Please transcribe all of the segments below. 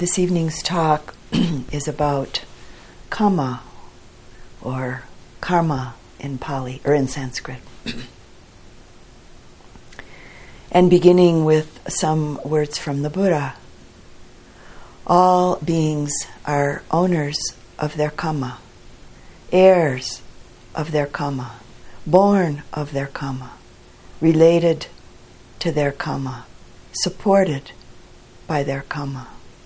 This evening's talk is about kama, or karma in Pali, or in Sanskrit. And beginning with some words from the Buddha. All beings are owners of their kama, heirs of their kama, born of their kama, related to their kama, supported by their kama.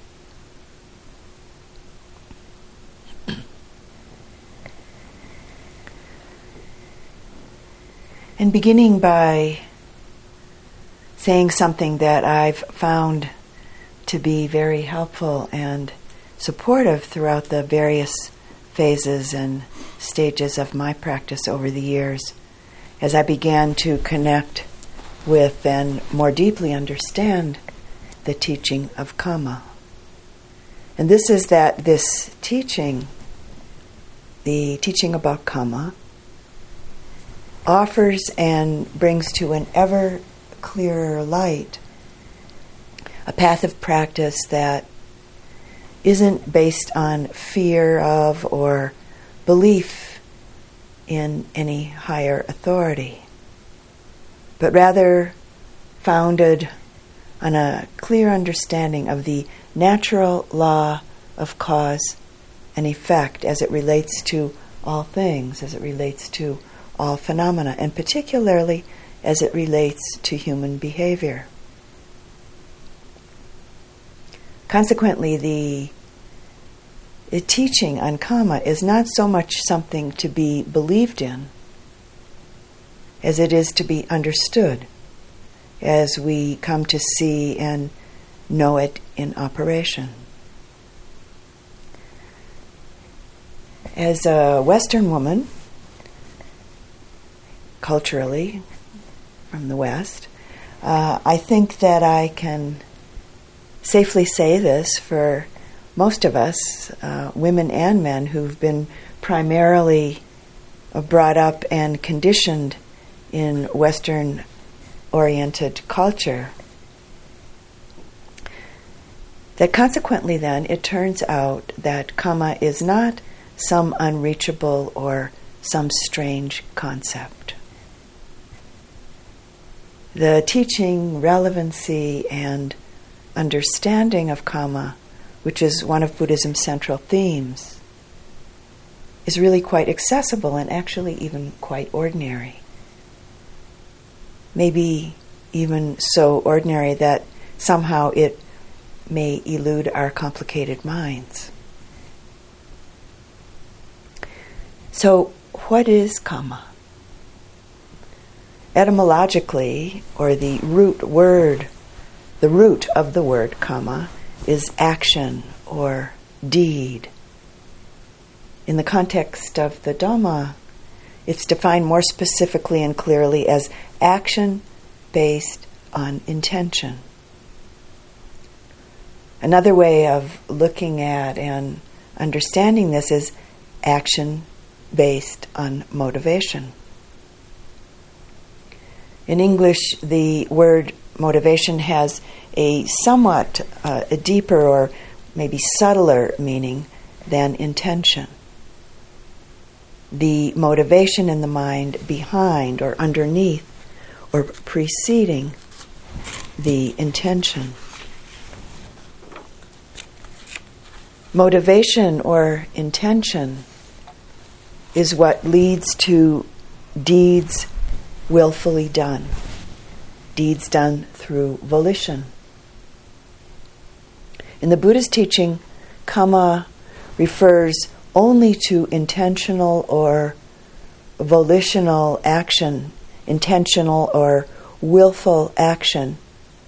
And beginning by saying something that I've found to be very helpful and supportive throughout the various phases and stages of my practice over the years, as I began to connect with and more deeply understand the teaching of kama. And this is that this teaching, the teaching about kama, offers and brings to an ever clearer light a path of practice that isn't based on fear of or belief in any higher authority, but rather founded on a clear understanding of the natural law of cause and effect as it relates to all things, as it relates to all phenomena, and particularly as it relates to human behavior. Consequently, the teaching on kama is not so much something to be believed in as it is to be understood as we come to see and know it in operation. As a Western woman, culturally, from the West, I think that I can safely say this for most of us, women and men, who've been primarily brought up and conditioned in Western-oriented culture, that consequently then it turns out that kama is not some unreachable or some strange concept. The teaching, relevancy, and understanding of kama, which is one of Buddhism's central themes, is really quite accessible and actually even quite ordinary. Maybe even so ordinary that somehow it may elude our complicated minds. So, what is kama? Etymologically, or the root of the word kama is action or deed. In the context of the Dhamma, it's defined more specifically and clearly as action based on intention. Another way of looking at and understanding this is action based on motivation. In English, the word motivation has a somewhat a deeper or maybe subtler meaning than intention. The motivation in the mind behind or underneath or preceding the intention. Motivation or intention is what leads to deeds willfully done, deeds done through volition. In the Buddha's teaching, kama refers only to intentional or volitional action, intentional or willful action.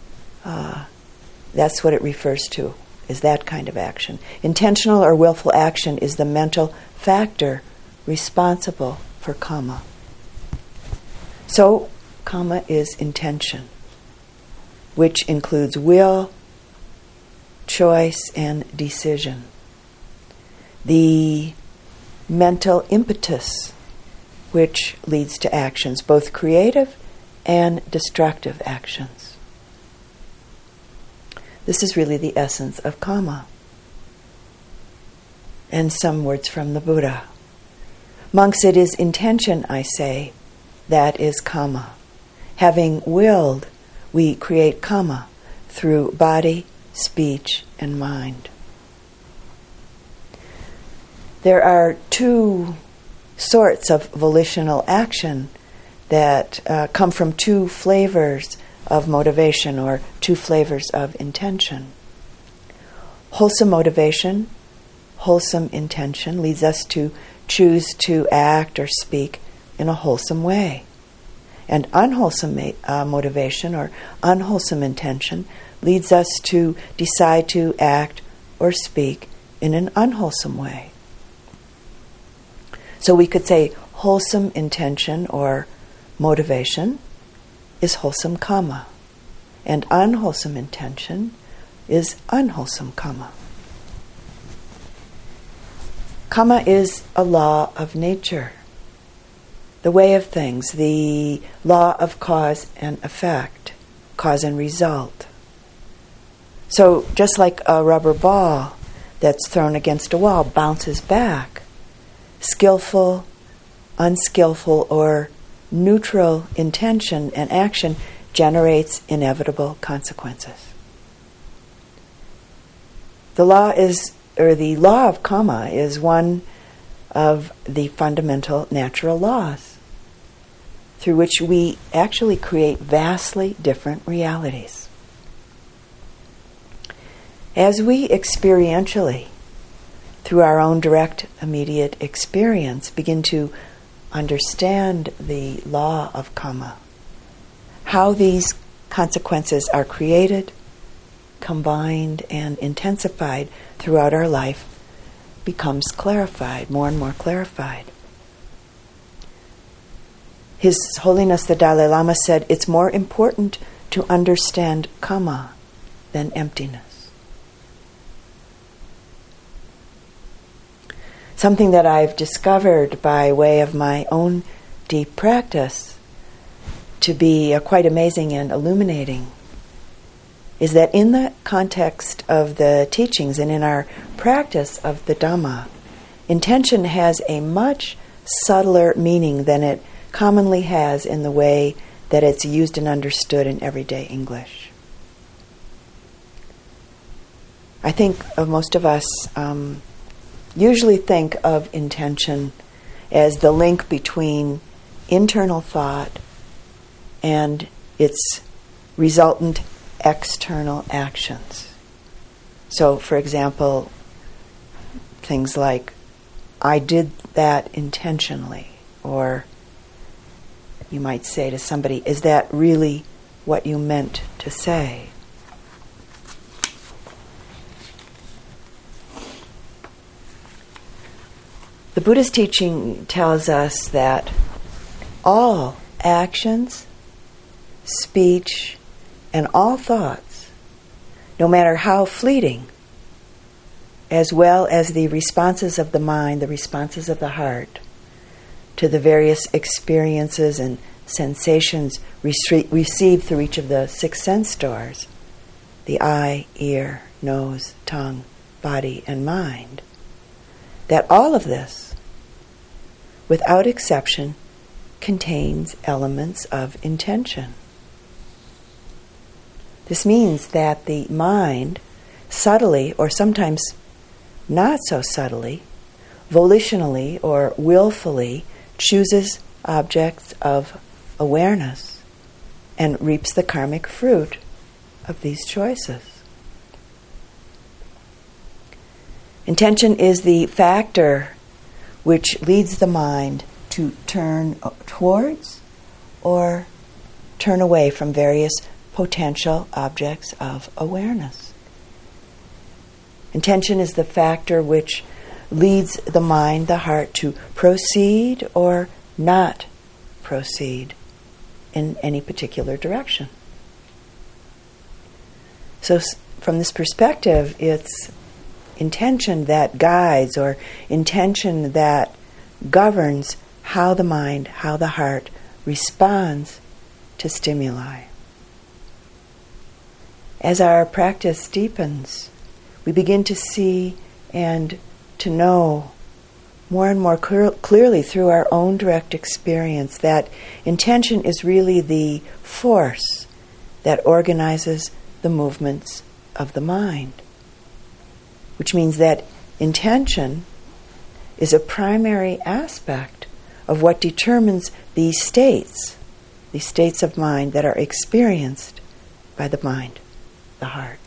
That's what it refers to, is that kind of action. Intentional or willful action is the mental factor responsible for kama. So, kama is intention, which includes will, choice, and decision. The mental impetus which leads to actions, both creative and destructive actions. This is really the essence of kama. and some words from the Buddha. Monks, it is intention, I say, that is kamma. Having willed, we create kamma through body, speech, and mind. There are two sorts of volitional action that come from two flavors of motivation or two flavors of intention. Wholesome motivation, wholesome intention leads us to choose to act or speak in a wholesome way. And unwholesome motivation or unwholesome intention leads us to decide to act or speak in an unwholesome way. So we could say wholesome intention or motivation is wholesome kamma, and unwholesome intention is unwholesome kamma. Kamma is a law of nature, the way of things, the law of cause and effect, cause and result. So just like a rubber ball that's thrown against a wall bounces back, skillful, unskillful, or neutral intention and action generates inevitable consequences. The law of kamma is one of the fundamental natural laws through which we actually create vastly different realities. As we experientially, through our own direct, immediate experience, begin to understand the law of kamma, how these consequences are created, combined, and intensified throughout our life becomes clarified, more and more clarified. His Holiness the Dalai Lama said, it's more important to understand kamma than emptiness. Something that I've discovered by way of my own deep practice to be quite amazing and illuminating is that in the context of the teachings and in our practice of the Dhamma, intention has a much subtler meaning than it commonly has in the way that it's used and understood in everyday English. I think most of us usually think of intention as the link between internal thought and its resultant external actions. So, for example, things like, I did that intentionally, or you might say to somebody, is that really what you meant to say? The Buddha's teaching tells us that all actions, speech, and all thoughts, no matter how fleeting, as well as the responses of the mind, the responses of the heart, to the various experiences and sensations received through each of the 6 sense doors, the eye, ear, nose, tongue, body, and mind, that all of this, without exception, contains elements of intention. This means that the mind, subtly, or sometimes not so subtly, volitionally or willfully, chooses objects of awareness and reaps the karmic fruit of these choices. Intention is the factor which leads the mind to turn towards or turn away from various potential objects of awareness. Intention is the factor which leads the mind, the heart, to proceed or not proceed in any particular direction. So from this perspective, it's intention that guides or intention that governs how the mind, how the heart responds to stimuli. As our practice deepens, we begin to see and to know more and more clearly through our own direct experience that intention is really the force that organizes the movements of the mind. Which means that intention is a primary aspect of what determines these states of mind that are experienced by the mind, the heart.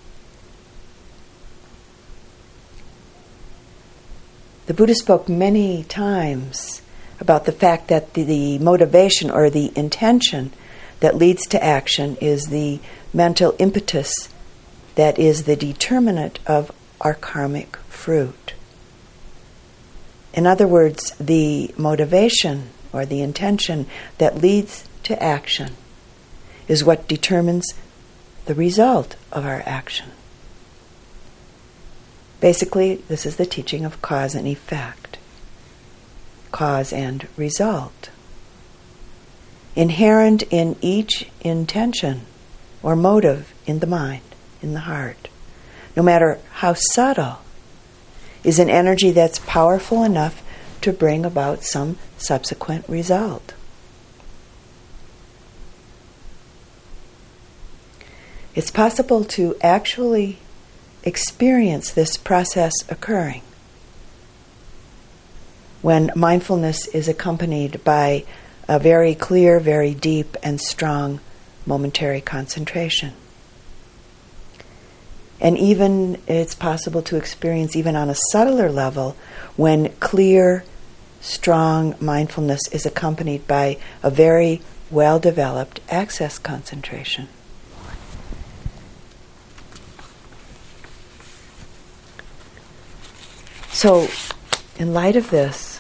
The Buddha spoke many times about the fact that the motivation or the intention that leads to action is the mental impetus that is the determinant of our karmic fruit. In other words, the motivation or the intention that leads to action is what determines the result of our action. Basically, this is the teaching of cause and effect, cause and result. Inherent in each intention or motive in the mind, in the heart, no matter how subtle, is an energy that's powerful enough to bring about some subsequent result. It's possible to actually experience this process occurring when mindfulness is accompanied by a very clear, very deep and strong momentary concentration. And even it's possible to experience even on a subtler level when clear, strong mindfulness is accompanied by a very well-developed access concentration. So, in light of this,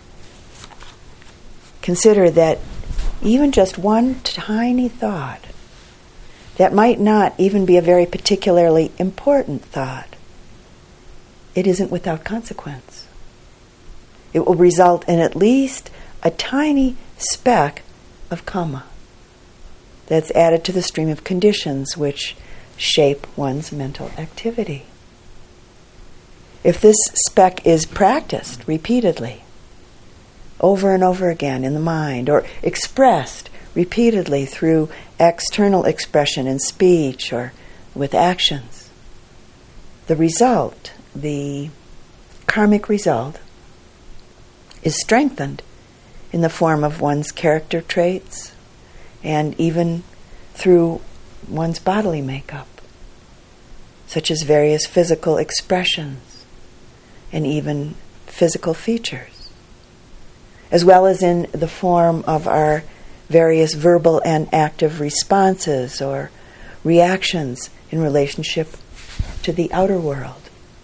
consider that even just one tiny thought that might not even be a very particularly important thought, it isn't without consequence. It will result in at least a tiny speck of karma that's added to the stream of conditions which shape one's mental activity. If this speck is practiced repeatedly, over and over again in the mind, or expressed repeatedly through external expression in speech or with actions, the result, the karmic result, is strengthened in the form of one's character traits and even through one's bodily makeup, such as various physical expressions and even physical features, as well as in the form of our various verbal and active responses or reactions in relationship to the outer world.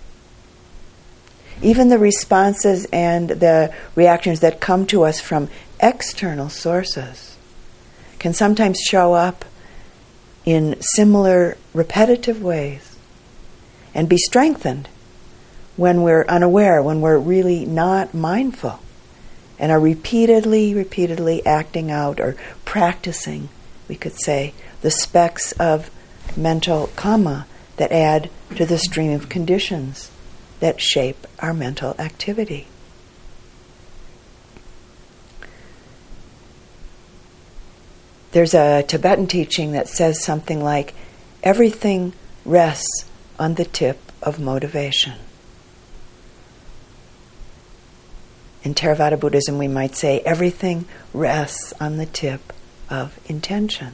Even the responses and the reactions that come to us from external sources can sometimes show up in similar repetitive ways and be strengthened when we're unaware, when we're really not mindful and are repeatedly acting out or practicing, we could say, the specks of mental karma that add to the stream of conditions that shape our mental activity. There's a Tibetan teaching that says something like, everything rests on the tip of motivation. In Theravada Buddhism, we might say everything rests on the tip of intention.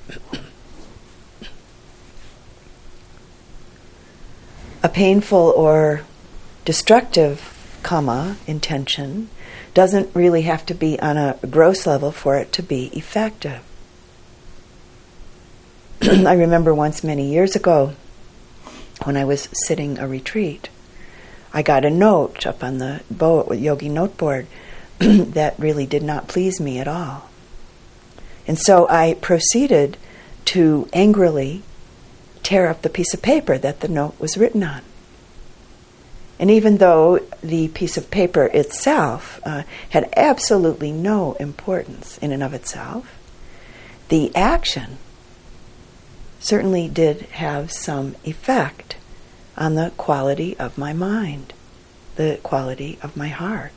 A painful or destructive karma, intention, doesn't really have to be on a gross level for it to be effective. I remember once many years ago when I was sitting a retreat, I got a note up on the yogi noteboard that really did not please me at all. And so I proceeded to angrily tear up the piece of paper that the note was written on. And even though the piece of paper itself had absolutely no importance in and of itself, the action certainly did have some effect on the quality of my mind, the quality of my heart.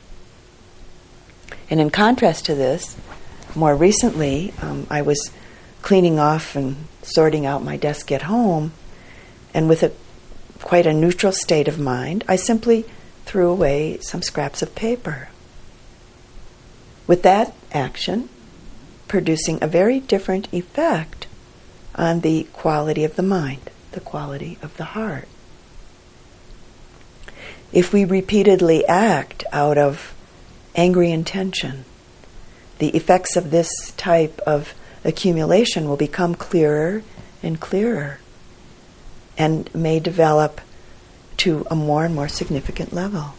And in contrast to this, more recently, I was cleaning off and sorting out my desk at home, and with quite a neutral state of mind, I simply threw away some scraps of paper. With that action, producing a very different effect on the quality of the mind, the quality of the heart. If we repeatedly act out of angry intention, the effects of this type of accumulation will become clearer and clearer and may develop to a more and more significant level.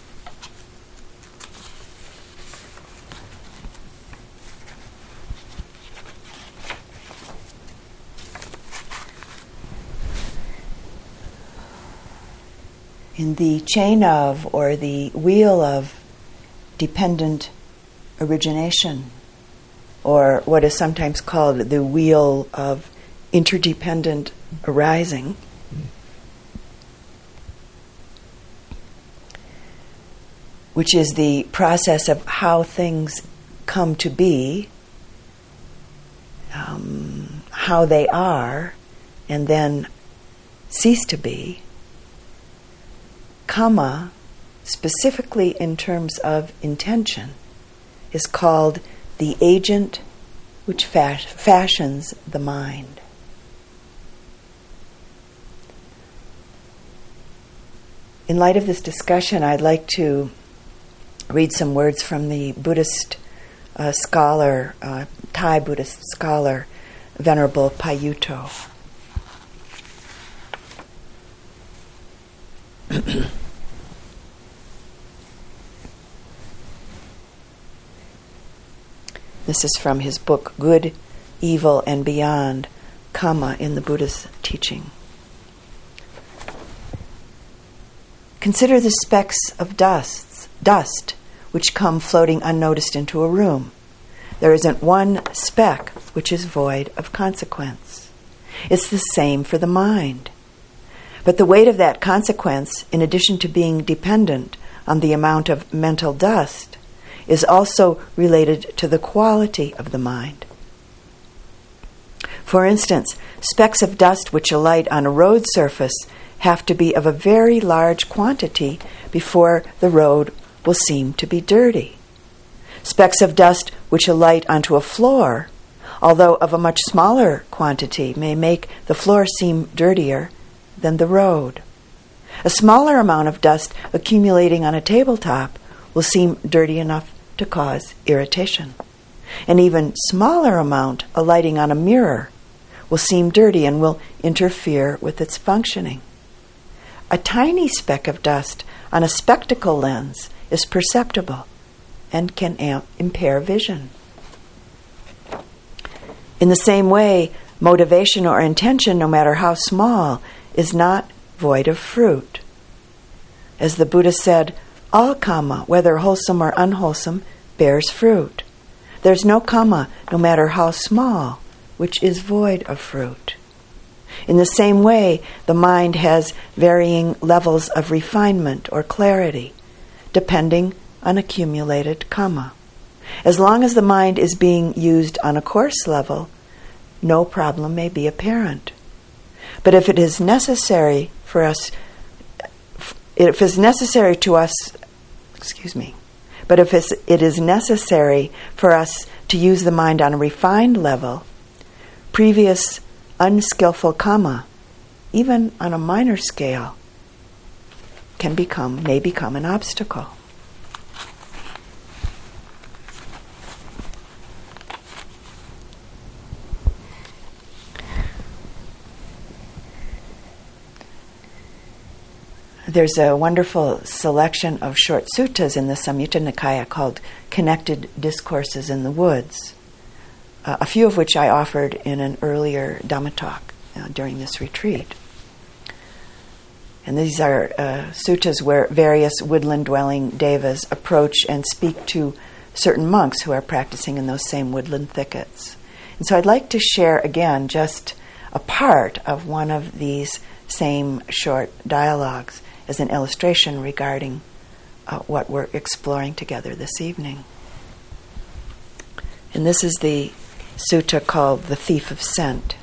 In the chain of, or the wheel of, dependent origination, or what is sometimes called the wheel of interdependent arising, which is the process of how things come to be, how they are, and then cease to be. Kamma, specifically in terms of intention, is called the agent which fashions the mind. In light of this discussion, I'd like to read some words from the Buddhist scholar, Thai Buddhist scholar, Venerable Payutto. This is from his book, Good, Evil, and Beyond, Kamma in the Buddha's Teaching. Consider the specks of dust which come floating unnoticed into a room. There isn't one speck which is void of consequence. It's the same for the mind. But the weight of that consequence, in addition to being dependent on the amount of mental dust, is also related to the quality of the mind. For instance, specks of dust which alight on a road surface have to be of a very large quantity before the road will seem to be dirty. Specks of dust which alight onto a floor, although of a much smaller quantity, may make the floor seem dirtier than the road. A smaller amount of dust accumulating on a tabletop will seem dirty enough to cause irritation. An even smaller amount alighting on a mirror will seem dirty and will interfere with its functioning. A tiny speck of dust on a spectacle lens is perceptible and can impair vision. In the same way, motivation or intention, no matter how small, is not void of fruit. As the Buddha said, all kamma, whether wholesome or unwholesome, bears fruit. There's no kamma, no matter how small, which is void of fruit. In the same way, the mind has varying levels of refinement or clarity, depending on accumulated kamma. As long as the mind is being used on a coarse level, no problem may be apparent. But if it is necessary for us, if it's necessary to us, but if it is necessary for us to use the mind on a refined level, previous unskillful kamma, even on a minor scale, may become an obstacle. There's a wonderful selection of short suttas in the Samyutta Nikaya called Connected Discourses in the Woods, a few of which I offered in an earlier Dhamma talk during this retreat. And these are suttas where various woodland-dwelling devas approach and speak to certain monks who are practicing in those same woodland thickets. And so I'd like to share again just a part of one of these same short dialogues as an illustration regarding what we're exploring together this evening. And this is the sutta called The Thief of Scent.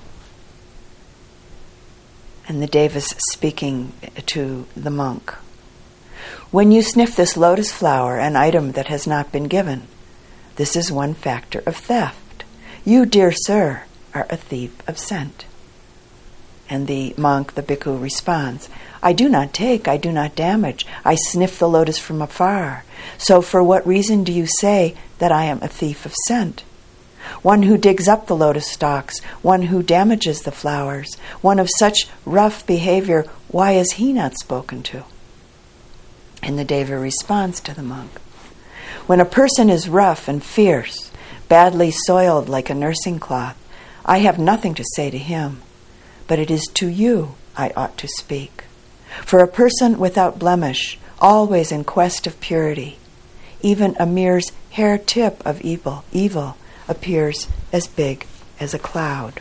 And the Deva's speaking to the monk. When you sniff this lotus flower, an item that has not been given, this is one factor of theft. You, dear sir, are a thief of scent. And the monk, the bhikkhu, responds, I do not take, I do not damage. I sniff the lotus from afar. So for what reason do you say that I am a thief of scent? One who digs up the lotus stalks, one who damages the flowers, one of such rough behavior, why is he not spoken to? And the Deva responds to the monk, when a person is rough and fierce, badly soiled like a nursing cloth, I have nothing to say to him, but it is to you I ought to speak. For a person without blemish, always in quest of purity, even a mere hair tip of evil appears as big as a cloud.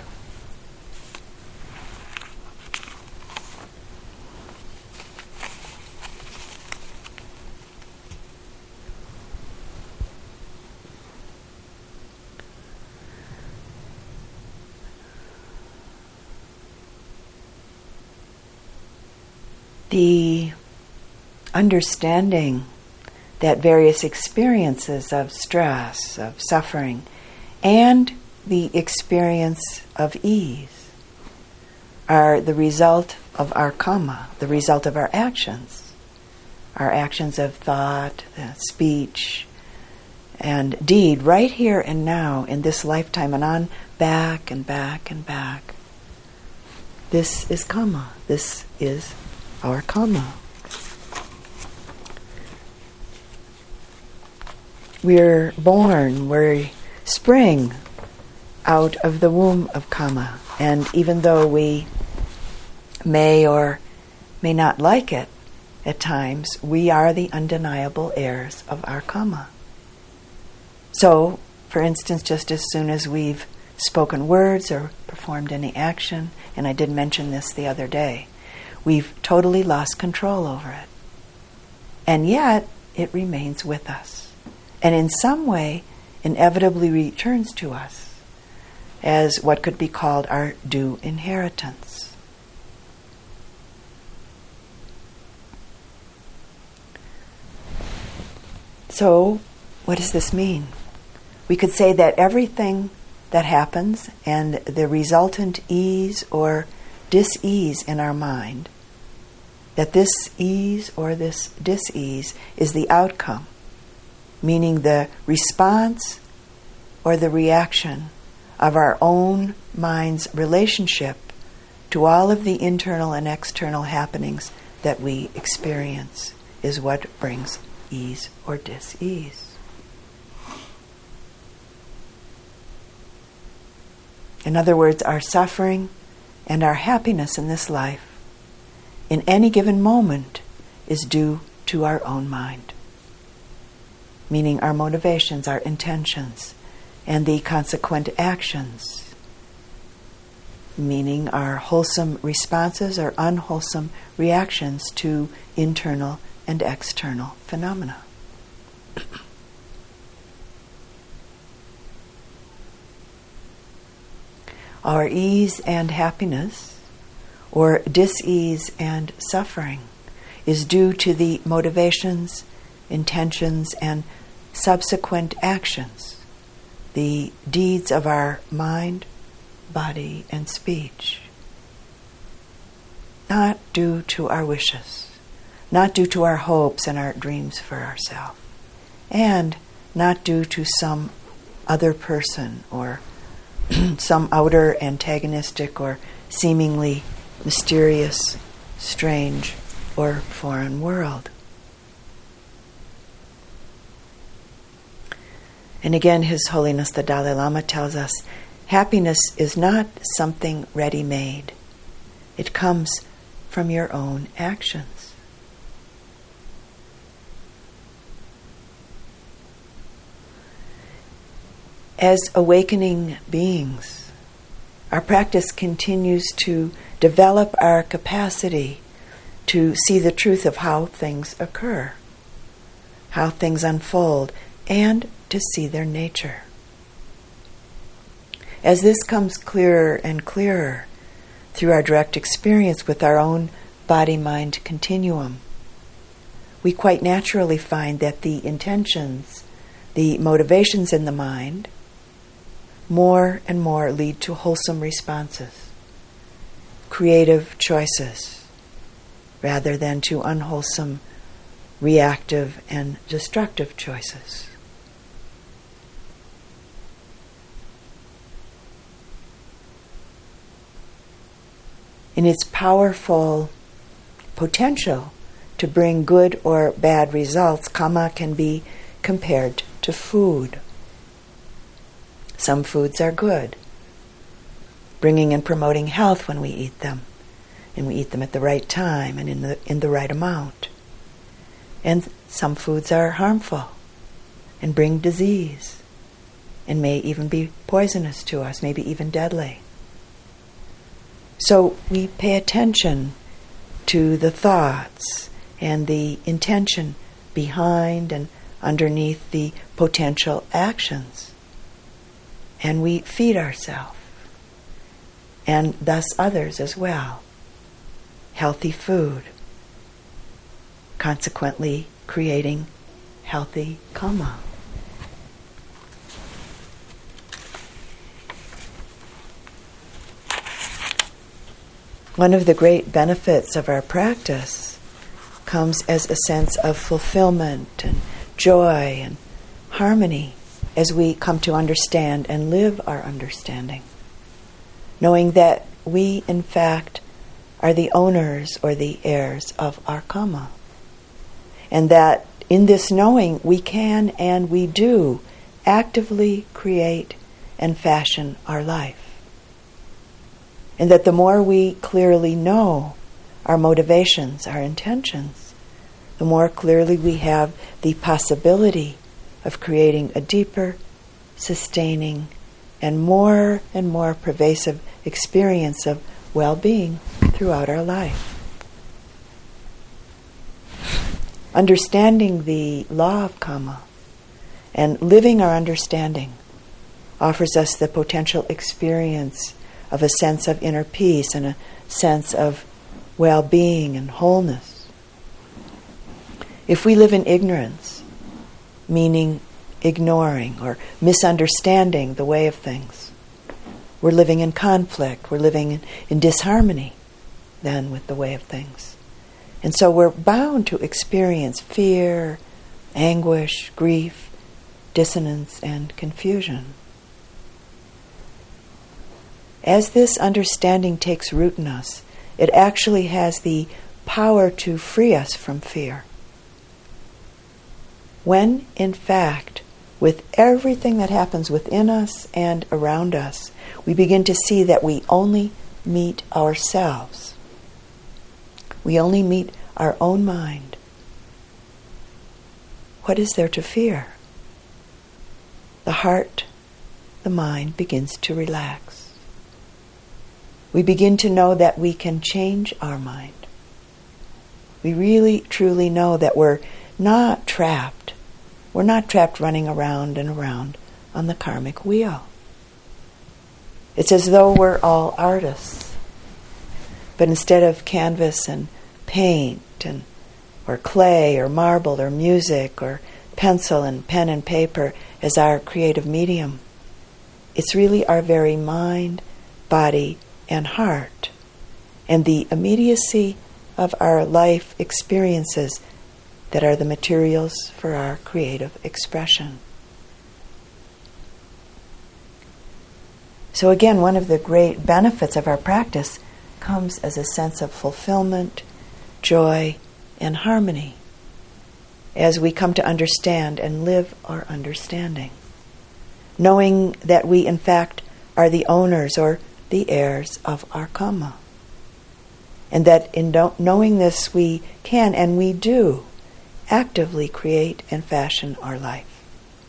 The understanding that various experiences of stress, of suffering, and the experience of ease are the result of our karma, the result of our actions of thought, speech, and deed, right here and now in this lifetime, and on back and back and back. This is karma. This is our karma. We're born, we spring out of the womb of karma, and even though we may or may not like it at times, we are the undeniable heirs of our karma. So, for instance, just as soon as we've spoken words or performed any action, and I did mention this the other day, we've totally lost control over it. And yet, it remains with us. And in some way, inevitably returns to us as what could be called our due inheritance. So, what does this mean? We could say that everything that happens and the resultant ease or dis-ease in our mind, that this ease or this dis-ease is the outcome, meaning the response or the reaction of our own mind's relationship to all of the internal and external happenings that we experience, is what brings ease or dis-ease. In other words, our suffering and our happiness in this life, in any given moment, is due to our own mind, meaning our motivations, our intentions, and the consequent actions, meaning our wholesome responses or unwholesome reactions to internal and external phenomena. Our ease and happiness, or dis-ease and suffering, is due to the motivations, intentions, and subsequent actions, the deeds of our mind, body, and speech. Not due to our wishes, not due to our hopes and our dreams for ourselves, and not due to some other person or some outer antagonistic or seemingly mysterious, strange, or foreign world. And again, His Holiness the Dalai Lama tells us, happiness is not something ready-made. It comes from your own actions. As awakening beings, our practice continues to develop our capacity to see the truth of how things occur. how things unfold, and to see their nature. As this comes clearer and clearer through our direct experience with our own body-mind continuum, we quite naturally find that the intentions, the motivations in the mind, more and more lead to wholesome responses, creative choices, rather than to unwholesome, reactive, and destructive choices. In its powerful potential to bring good or bad results, karma can be compared to food. Some foods are good, bringing and promoting health when we eat them, and we eat them at the right time and in the right amount. And some foods are harmful and bring disease and may even be poisonous to us, maybe even deadly. So we pay attention to the thoughts and the intention behind and underneath the potential actions. And we feed ourselves, and thus others as well, healthy food, consequently creating healthy karma. One of the great benefits of our practice comes as a sense of fulfillment and joy and harmony as we come to understand and live our understanding, knowing that we, in fact, are the owners or the heirs of our karma, and that in this knowing we can and we do actively create and fashion our life. And that the more we clearly know our motivations, our intentions, the more clearly we have the possibility of creating a deeper, sustaining, and more pervasive experience of well-being throughout our life. Understanding the law of karma and living our understanding offers us the potential experience of a sense of inner peace and a sense of well-being and wholeness. If we live in ignorance, meaning ignoring or misunderstanding the way of things, we're living in conflict, we're living in disharmony then with the way of things. And so we're bound to experience fear, anguish, grief, dissonance, and confusion. As this understanding takes root in us, it actually has the power to free us from fear. When, in fact, with everything that happens within us and around us, we begin to see that we only meet ourselves. We only meet our own mind. What is there to fear? The heart, the mind begins to relax. We begin to know that we can change our mind. We really, truly know that we're not trapped. We're not trapped running around and around on the karmic wheel. It's as though we're all artists. But instead of canvas and paint or clay or marble or music or pencil and pen and paper as our creative medium, it's really our very mind, body, and heart, and the immediacy of our life experiences that are the materials for our creative expression. So again, one of the great benefits of our practice comes as a sense of fulfillment, joy, and harmony as we come to understand and live our understanding, knowing that we in fact are the owners or the heirs of our karma. And that in knowing this we can and we do actively create and fashion our life.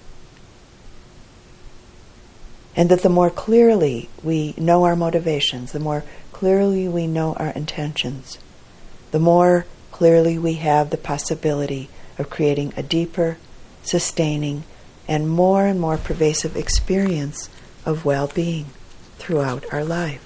And that the more clearly we know our motivations, the more clearly we know our intentions, the more clearly we have the possibility of creating a deeper, sustaining, and more pervasive experience of well-being throughout our life.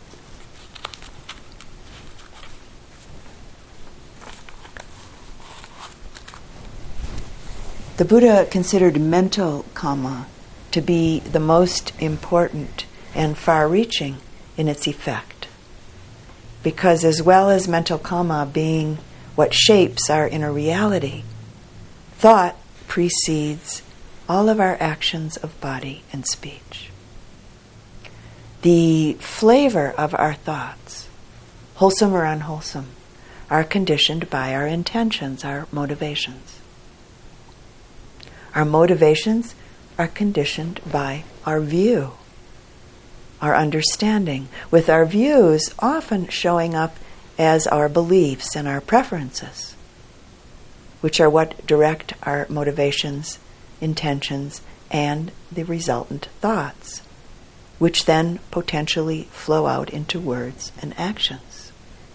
The Buddha considered mental karma to be the most important and far-reaching in its effect, because as well as mental karma being what shapes our inner reality, thought precedes all of our actions of body and speech. The flavor of our thoughts, wholesome or unwholesome, are conditioned by our intentions, our motivations. Our motivations are conditioned by our view, our understanding, with our views often showing up as our beliefs and our preferences, which are what direct our motivations, intentions, and the resultant thoughts, which then potentially flow out into words and actions.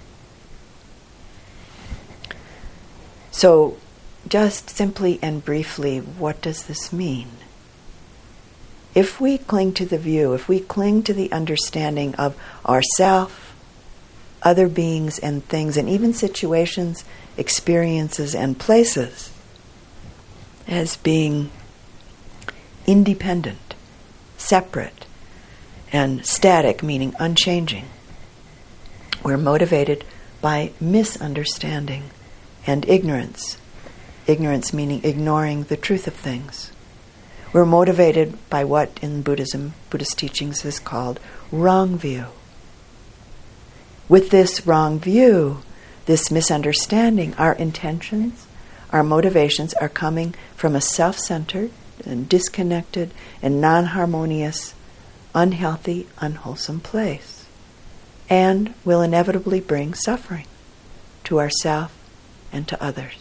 So, just simply and briefly, what does this mean? If we cling to the view, if we cling to the understanding of ourself, other beings and things, and even situations, experiences, and places as being independent, separate, and static, meaning unchanging, we're motivated by misunderstanding and ignorance. Ignorance meaning ignoring the truth of things. We're motivated by what in Buddhism, Buddhist teachings is called wrong view. With this wrong view, this misunderstanding, our intentions, our motivations are coming from a self-centered and disconnected and non-harmonious, unhealthy, unwholesome place, and will inevitably bring suffering to ourselves and to others.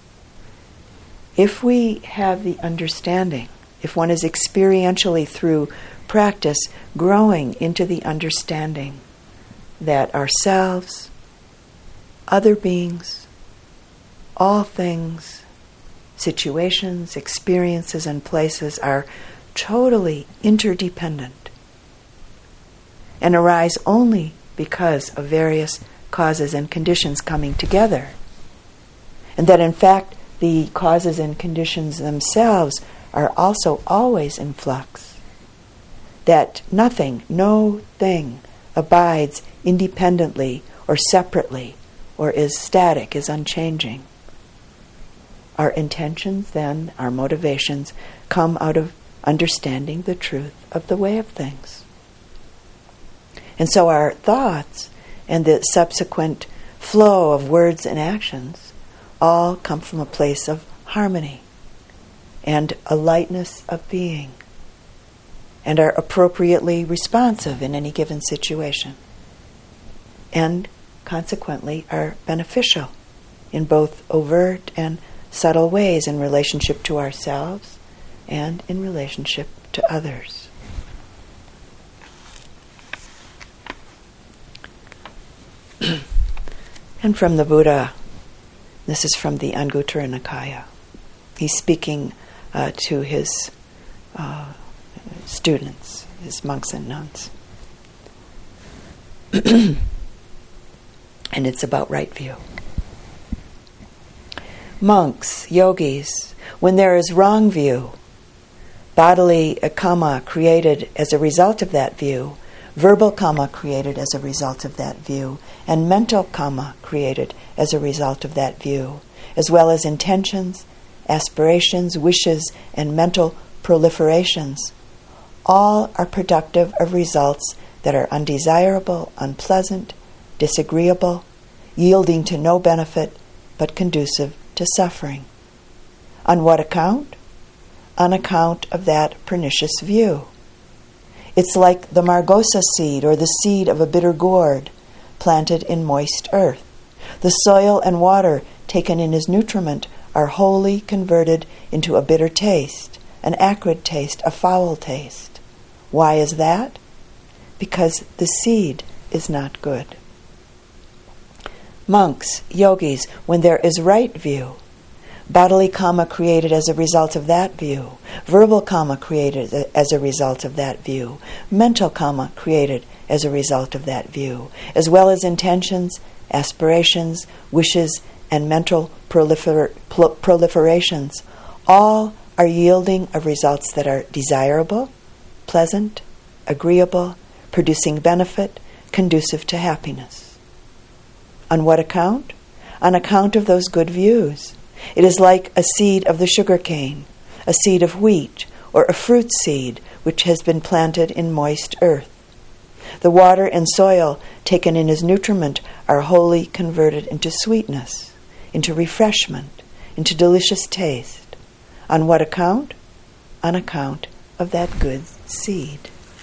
If we have the understanding, if one is experientially through practice growing into the understanding that ourselves, other beings, all things, situations, experiences, and places are totally interdependent and arise only because of various causes and conditions coming together, and that in fact the causes and conditions themselves are also always in flux, that nothing, no thing abides independently or separately or is static, is unchanging. Our intentions then, our motivations, come out of understanding the truth of the way of things. And so our thoughts and the subsequent flow of words and actions all come from a place of harmony and a lightness of being, and are appropriately responsive in any given situation, and consequently are beneficial in both overt and subtle ways in relationship to ourselves and in relationship to others. And from the Buddha, this is from the Anguttara Nikaya. He's speaking to his students, his monks and nuns. And it's about right view. Monks, yogis, when there is wrong view, bodily karma created as a result of that view, verbal karma created as a result of that view, and mental karma created as a result of that view, as well as intentions, aspirations, wishes, and mental proliferations, all are productive of results that are undesirable, unpleasant, disagreeable, yielding to no benefit, but conducive to suffering. On what account? On account of that pernicious view. It's like the margosa seed or the seed of a bitter gourd planted in moist earth. The soil and water taken in as nutriment are wholly converted into a bitter taste, an acrid taste, a foul taste. Why is that? Because the seed is not good. Monks, yogis, when there is right view, Bodily karma created as a result of that view. Verbal karma created as a result of that view. Mental karma created as a result of that view, as well as intentions, aspirations, wishes, and mental proliferations. All are yielding of results that are desirable, pleasant, agreeable, producing benefit, conducive to happiness. On what account? On account of those good views. It is like a seed of the sugar cane, a seed of wheat, or a fruit seed which has been planted in moist earth. The water and soil taken in as nutriment are wholly converted into sweetness, into refreshment, into delicious taste. On what account? On account of that good seed.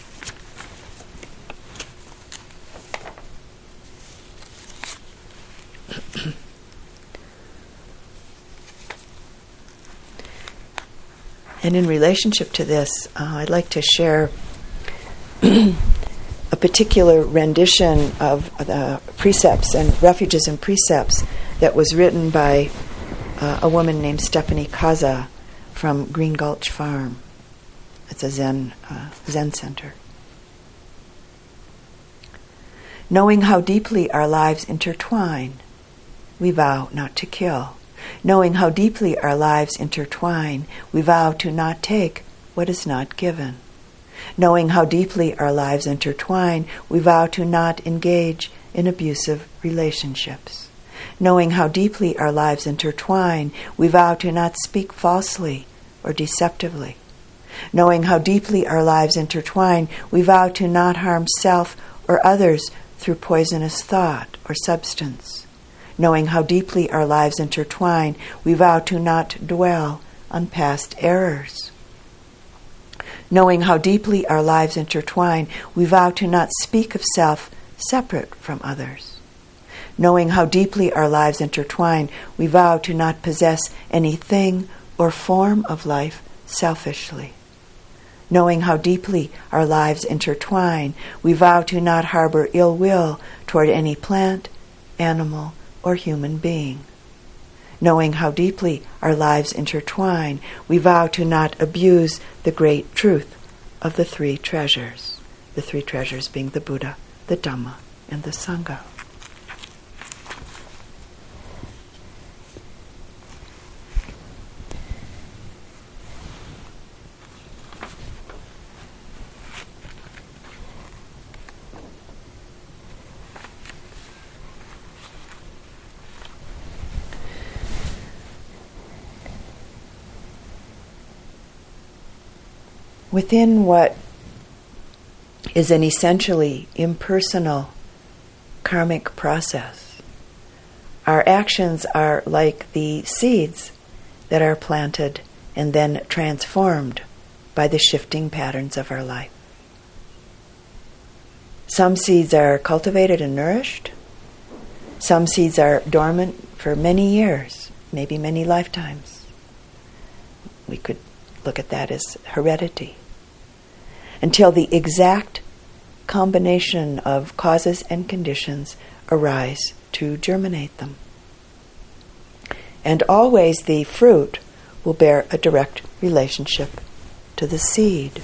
And in relationship to this, I'd like to share a particular rendition of the precepts and refuges and precepts that was written by a woman named Stephanie Kaza from Green Gulch Farm. It's a Zen center. Knowing how deeply our lives intertwine, we vow not to kill. Knowing how deeply our lives intertwine, we vow to not take what is not given. Knowing how deeply our lives intertwine, we vow to not engage in abusive relationships. Knowing how deeply our lives intertwine, we vow to not speak falsely or deceptively. Knowing how deeply our lives intertwine, we vow to not harm self or others through poisonous thought or substance. Knowing how deeply our lives intertwine, we vow to not dwell on past errors. Knowing how deeply our lives intertwine, we vow to not speak of self separate from others. Knowing how deeply our lives intertwine, we vow to not possess anything or form of life selfishly. Knowing how deeply our lives intertwine, we vow to not harbor ill will toward any plant, animal, or human being. Knowing how deeply our lives intertwine, we vow to not abuse the great truth of the three treasures being the Buddha, the Dhamma, and the Sangha. Within what is an essentially impersonal karmic process, our actions are like the seeds that are planted and then transformed by the shifting patterns of our life. Some seeds are cultivated and nourished. Some seeds are dormant for many years, maybe many lifetimes. We could look at that as heredity, until the exact combination of causes and conditions arise to germinate them. And always the fruit will bear a direct relationship to the seed.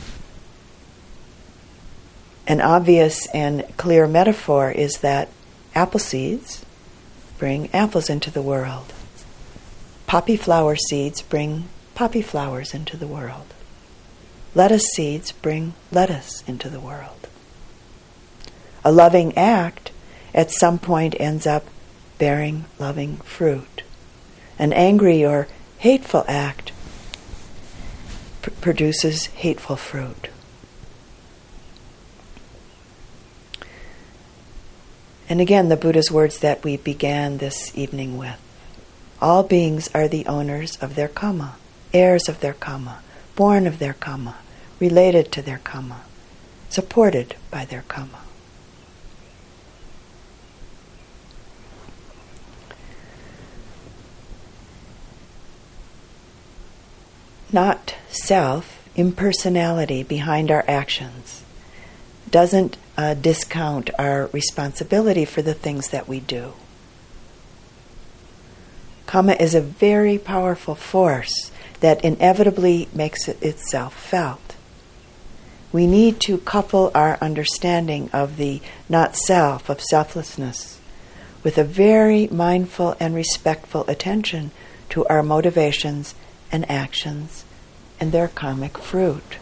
An obvious and clear metaphor is that apple seeds bring apples into the world. Poppy flower seeds bring poppy flowers into the world. Lettuce seeds bring lettuce into the world. A loving act at some point ends up bearing loving fruit. An angry or hateful act produces hateful fruit. And again, the Buddha's words that we began this evening with. All beings are the owners of their karma, heirs of their karma, born of their karma, related to their karma, supported by their karma. Not self, impersonality behind our actions doesn't discount our responsibility for the things that we do. Karma is a very powerful force that inevitably makes itself felt. We need to couple our understanding of the not-self, of selflessness, with a very mindful and respectful attention to our motivations and actions and their karmic fruit.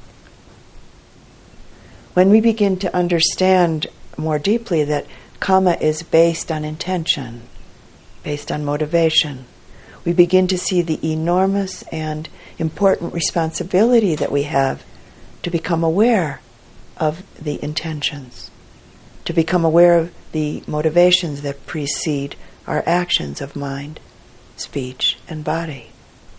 When we begin to understand more deeply that karma is based on intention, based on motivation, we begin to see the enormous and important responsibility that we have to become aware of the intentions, to become aware of the motivations that precede our actions of mind, speech, and body.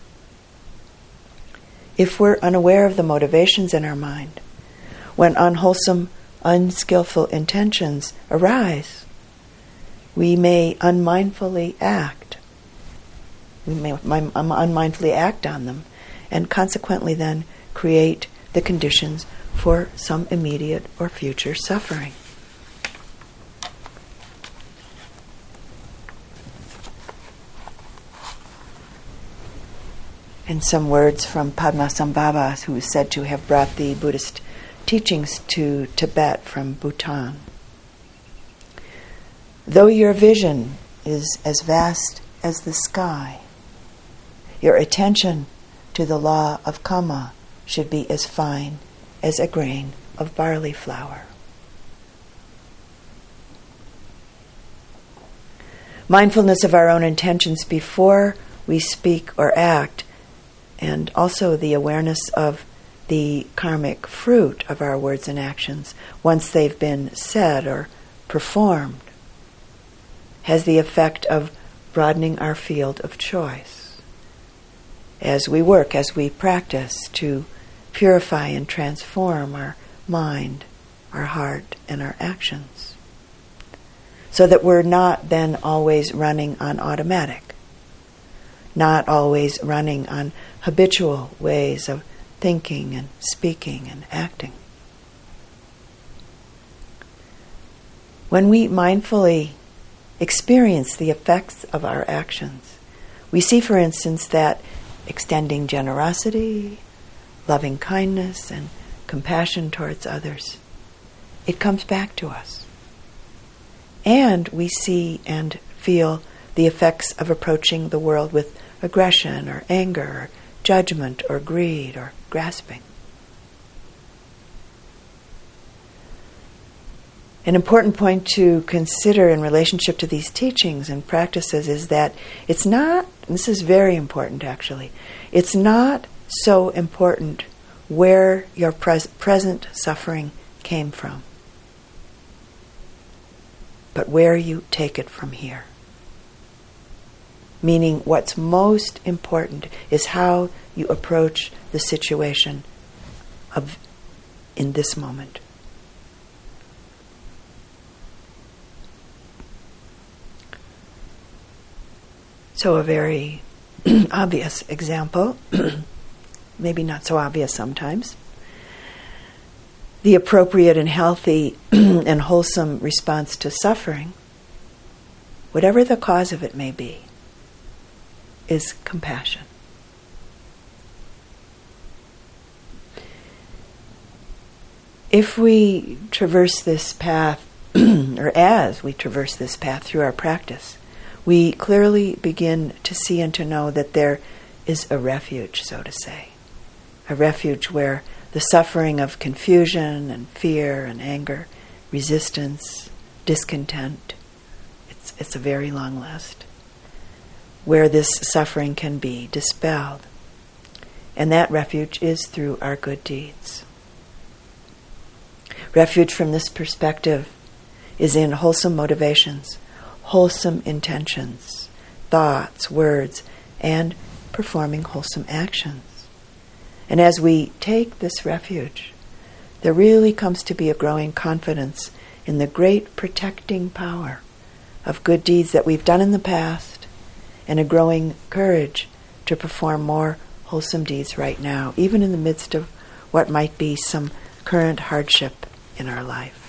If we're unaware of the motivations in our mind, when unwholesome, unskillful intentions arise, we may unmindfully act. We may unmindfully act on them, and consequently then create the conditions for some immediate or future suffering. And some words from Padmasambhava, who is said to have brought the Buddhist teachings to Tibet from Bhutan. Though your vision is as vast as the sky, your attention to the law of karma should be as fine as a grain of barley flour. Mindfulness of our own intentions before we speak or act, and also the awareness of the karmic fruit of our words and actions once they've been said or performed, has the effect of broadening our field of choice as we work, as we practice to purify and transform our mind, our heart, and our actions, so that we're not then always running on automatic, not always running on habitual ways of thinking and speaking and acting. When we mindfully experience the effects of our actions, we see, for instance, that extending generosity, loving kindness, and compassion towards others, it comes back to us. And we see and feel the effects of approaching the world with aggression or anger or judgment or greed or grasping. An important point to consider in relationship to these teachings and practices is that it's not, this is very important actually, it's not so important where your present suffering came from, but where you take it from here. Meaning what's most important is how you approach the situation in this moment. So a very obvious example, maybe not so obvious sometimes, the appropriate and healthy and wholesome response to suffering, whatever the cause of it may be, is compassion. If we traverse this path, or as we traverse this path through our practice, we clearly begin to see and to know that there is a refuge, so to say. A refuge where the suffering of confusion and fear and anger, resistance, discontent, it's a very long list, where this suffering can be dispelled. And that refuge is through our good deeds. Refuge from this perspective is in wholesome motivations, wholesome intentions, thoughts, words, and performing wholesome actions. And as we take this refuge, there really comes to be a growing confidence in the great protecting power of good deeds that we've done in the past, and a growing courage to perform more wholesome deeds right now, even in the midst of what might be some current hardship in our life.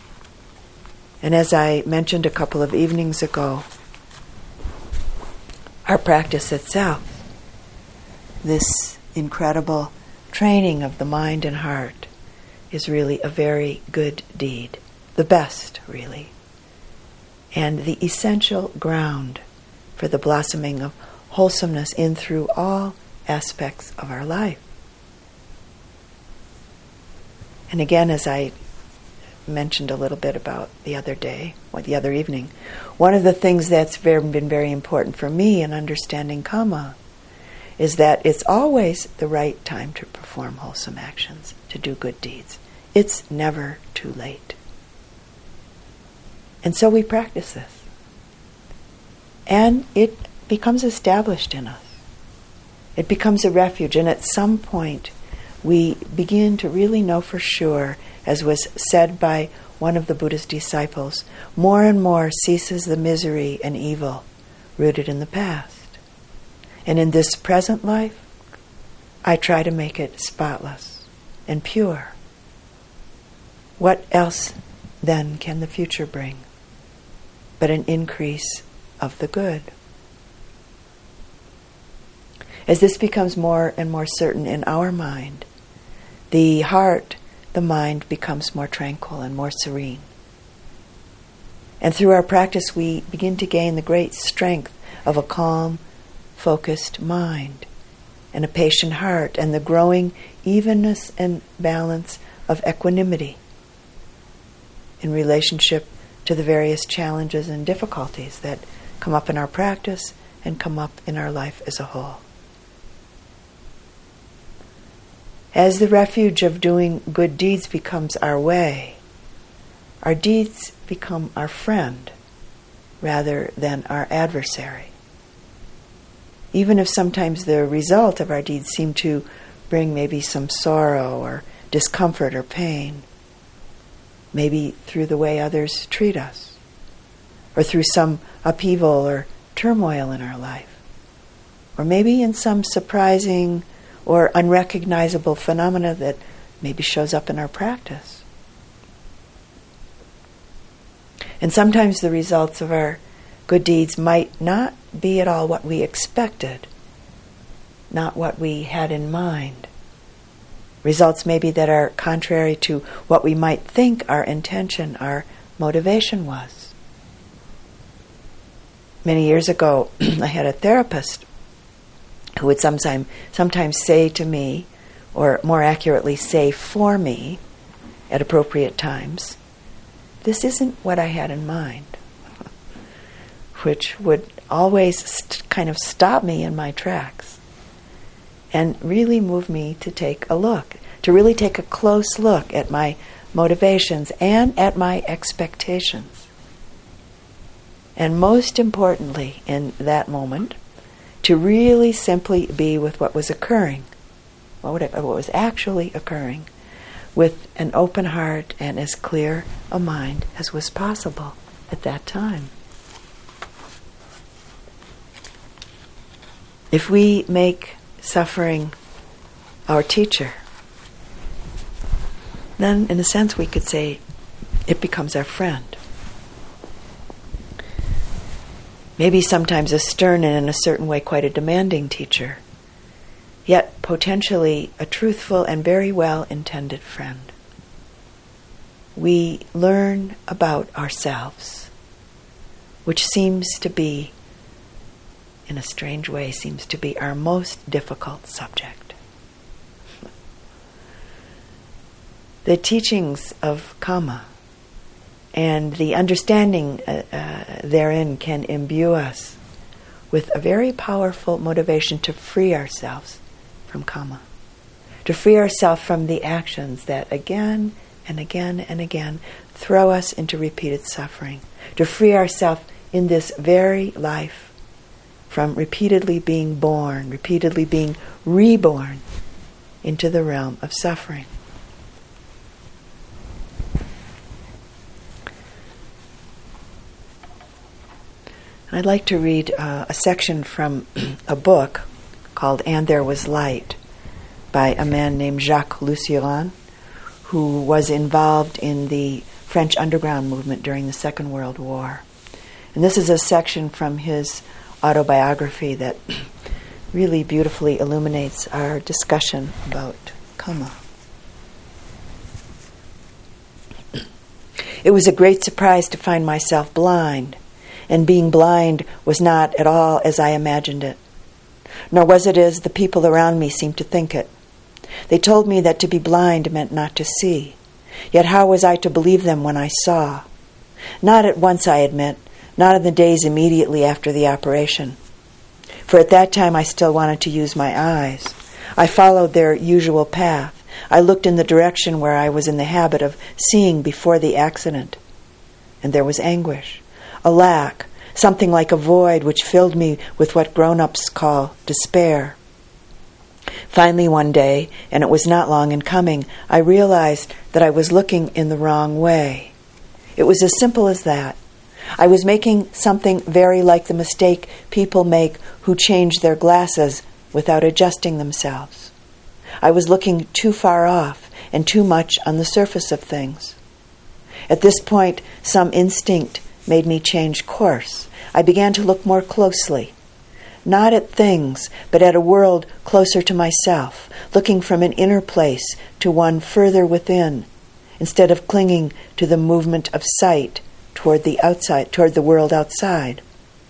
And as I mentioned a couple of evenings ago, our practice itself, this incredible training of the mind and heart, is really a very good deed, the best, really, and the essential ground for the blossoming of wholesomeness in through all aspects of our life. And again, as I mentioned a little bit about the other day, or the other evening, one of the things that's been very important for me in understanding karma is that it's always the right time to perform wholesome actions, to do good deeds. It's never too late. And so we practice this. And it becomes established in us. It becomes a refuge, and at some point we begin to really know for sure, as was said by one of the Buddha's disciples, more and more ceases the misery and evil rooted in the past. And in this present life, I try to make it spotless and pure. What else then can the future bring but an increase of the good? As this becomes more and more certain in our mind, the heart, the mind becomes more tranquil and more serene. And through our practice, we begin to gain the great strength of a calm, focused mind and a patient heart and the growing evenness and balance of equanimity in relationship to the various challenges and difficulties that come up in our practice and come up in our life as a whole. As the refuge of doing good deeds becomes our way, our deeds become our friend rather than our adversary. Even if sometimes the result of our deeds seem to bring maybe some sorrow or discomfort or pain, maybe through the way others treat us, or through some upheaval or turmoil in our life, or maybe in some surprising or unrecognizable phenomena that maybe shows up in our practice. And sometimes the results of our good deeds might not be at all what we expected, not what we had in mind. Results maybe that are contrary to what we might think our intention, our motivation was. Many years ago, I had a therapist who would sometimes say to me, or more accurately say for me at appropriate times, "This isn't what I had in mind," which would always kind of stop me in my tracks and really move me to take a look, to really take a close look at my motivations and at my expectations. And most importantly, in that moment, to really simply be with what was occurring, what was actually occurring, with an open heart and as clear a mind as was possible at that time. If we make suffering our teacher, then in a sense we could say it becomes our friend. Maybe sometimes a stern and in a certain way quite a demanding teacher, yet potentially a truthful and very well-intended friend. We learn about ourselves, which seems to be, in a strange way, seems to be our most difficult subject. The teachings of Kamma and the understanding therein can imbue us with a very powerful motivation to free ourselves from Kamma, to free ourselves from the actions that again and again and again throw us into repeated suffering, to free ourselves in this very life from repeatedly being born, repeatedly being reborn into the realm of suffering. I'd like to read a section from a book called And There Was Light by a man named Jacques Lussiran, who was involved in the French underground movement during the Second World War. And this is a section from his autobiography that really beautifully illuminates our discussion about karma. It was a great surprise to find myself blind, and being blind was not at all as I imagined it, nor was it as the people around me seemed to think it. They told me that to be blind meant not to see, yet how was I to believe them when I saw? Not at once, I admit, not in the days immediately after the operation. For at that time I still wanted to use my eyes. I followed their usual path. I looked in the direction where I was in the habit of seeing before the accident. And there was anguish, a lack, something like a void which filled me with what grown-ups call despair. Finally one day, and it was not long in coming, I realized that I was looking in the wrong way. It was as simple as that. I was making something very like the mistake people make who change their glasses without adjusting themselves. I was looking too far off and too much on the surface of things. At this point, some instinct made me change course. I began to look more closely, not at things, but at a world closer to myself, looking from an inner place to one further within, instead of clinging to the movement of sight toward the outside, toward the world outside.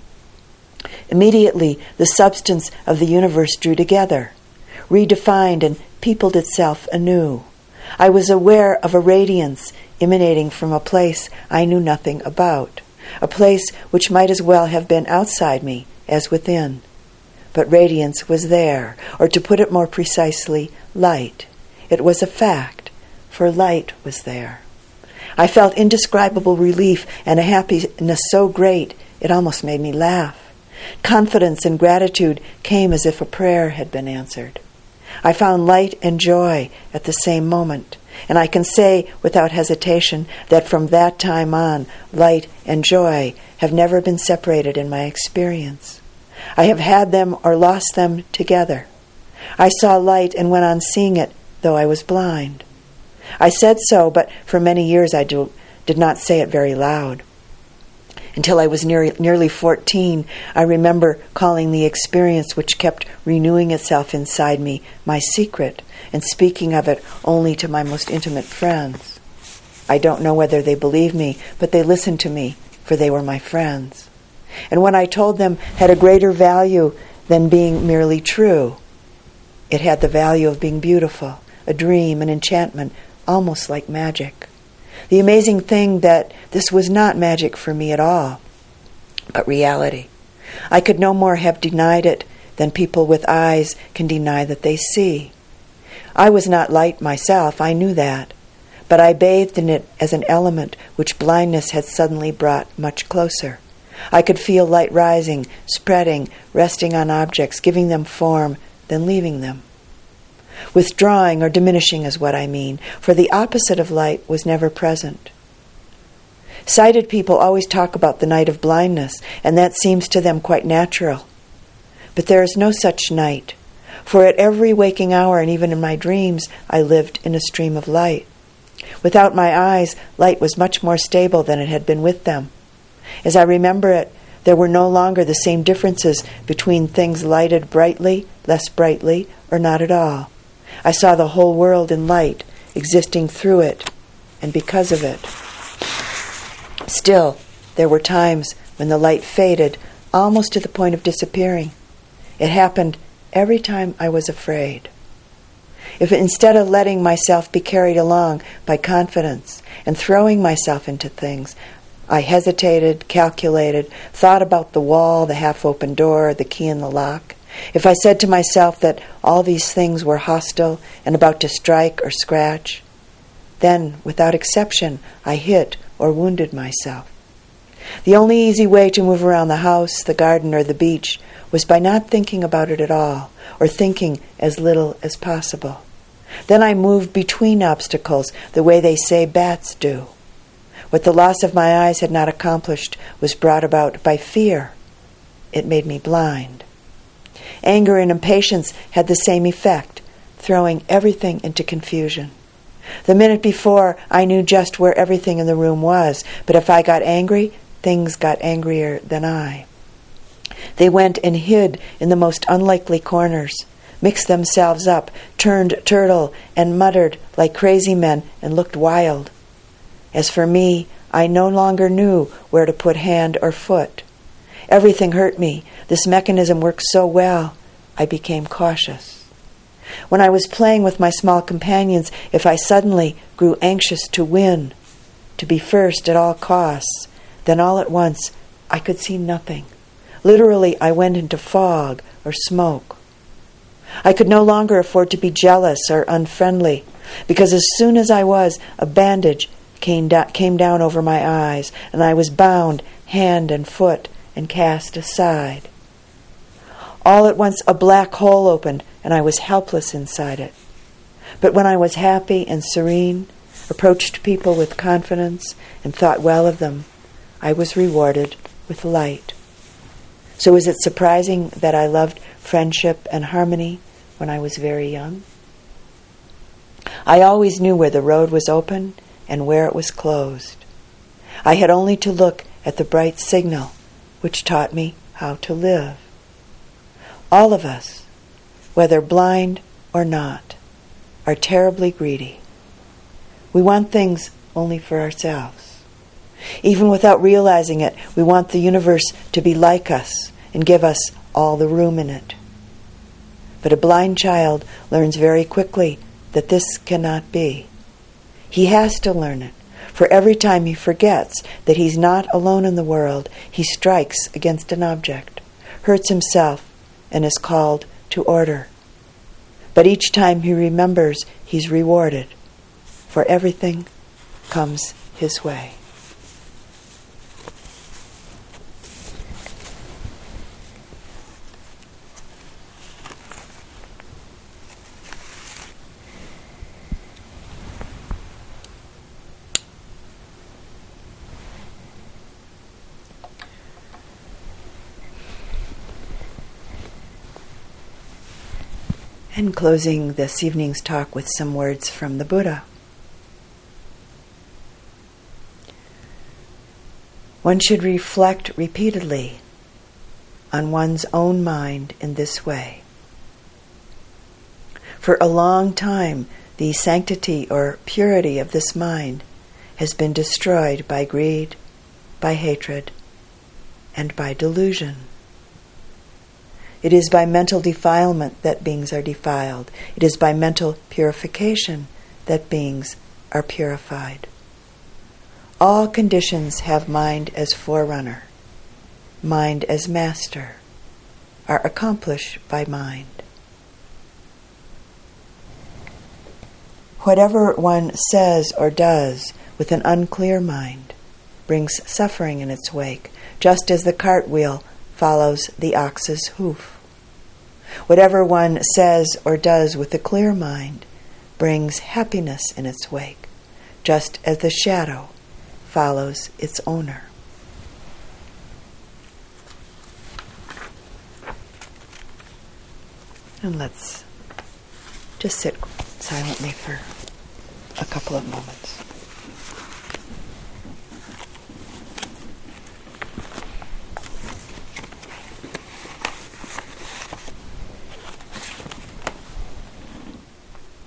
Immediately, the substance of the universe drew together, redefined and peopled itself anew. I was aware of a radiance emanating from a place I knew nothing about, a place which might as well have been outside me as within. But radiance was there, or to put it more precisely, light. It was a fact, for light was there. I felt indescribable relief and a happiness so great it almost made me laugh. Confidence and gratitude came as if a prayer had been answered. I found light and joy at the same moment, and I can say without hesitation that from that time on, light and joy have never been separated in my experience. I have had them or lost them together. I saw light and went on seeing it, though I was blind. I said so, but for many years I did not say it very loud. Until I was nearly 14, I remember calling the experience which kept renewing itself inside me my secret, and speaking of it only to my most intimate friends. I don't know whether they believed me, but they listened to me, for they were my friends. And what I told them had a greater value than being merely true. It had the value of being beautiful, a dream, an enchantment, almost like magic. The amazing thing that this was not magic for me at all, but reality. I could no more have denied it than people with eyes can deny that they see. I was not light myself, I knew that, but I bathed in it as an element which blindness had suddenly brought much closer. I could feel light rising, spreading, resting on objects, giving them form, then leaving them. Withdrawing or diminishing is what I mean, for the opposite of light was never present. Sighted people always talk about the night of blindness, and that seems to them quite natural. But there is no such night, for at every waking hour and even in my dreams I lived in a stream of light. Without my eyes, light was much more stable than it had been with them. As I remember it, there were no longer the same differences between things lighted brightly, less brightly, or not at all. I saw the whole world in light, existing through it, and because of it. Still, there were times when the light faded, almost to the point of disappearing. It happened every time I was afraid. If instead of letting myself be carried along by confidence and throwing myself into things, I hesitated, calculated, thought about the wall, the half-open door, the key in the lock, if I said to myself that all these things were hostile and about to strike or scratch, then, without exception, I hit or wounded myself. The only easy way to move around the house, the garden, or the beach was by not thinking about it at all, or thinking as little as possible. Then I moved between obstacles the way they say bats do. What the loss of my eyes had not accomplished was brought about by fear. It made me blind. Anger and impatience had the same effect, throwing everything into confusion. The minute before, I knew just where everything in the room was, but if I got angry, things got angrier than I. They went and hid in the most unlikely corners, mixed themselves up, turned turtle, and muttered like crazy men and looked wild. As for me, I no longer knew where to put hand or foot. Everything hurt me. This mechanism worked so well, I became cautious. When I was playing with my small companions, if I suddenly grew anxious to win, to be first at all costs, then all at once I could see nothing. Literally, I went into fog or smoke. I could no longer afford to be jealous or unfriendly, because as soon as I was, a bandage came down over my eyes, and I was bound hand and foot and cast aside. All at once a black hole opened, and I was helpless inside it. But when I was happy and serene, approached people with confidence, and thought well of them, I was rewarded with light. So is it surprising that I loved friendship and harmony when I was very young? I always knew where the road was open and where it was closed. I had only to look at the bright signal, which taught me how to live. All of us, whether blind or not, are terribly greedy. We want things only for ourselves. Even without realizing it, we want the universe to be like us and give us all the room in it. But a blind child learns very quickly that this cannot be. He has to learn it, for every time he forgets that he's not alone in the world, he strikes against an object, hurts himself, and is called to order. But each time he remembers, he's rewarded, for everything comes his way. And closing this evening's talk with some words from the Buddha. One should reflect repeatedly on one's own mind in this way. For a long time, the sanctity or purity of this mind has been destroyed by greed, by hatred, and by delusion. It is by mental defilement that beings are defiled. It is by mental purification that beings are purified. All conditions have mind as forerunner, mind as master, are accomplished by mind. Whatever one says or does with an unclear mind brings suffering in its wake, just as the cartwheel follows the ox's hoof. Whatever one says or does with a clear mind brings happiness in its wake, just as the shadow follows its owner. And let's just sit silently for a couple of moments.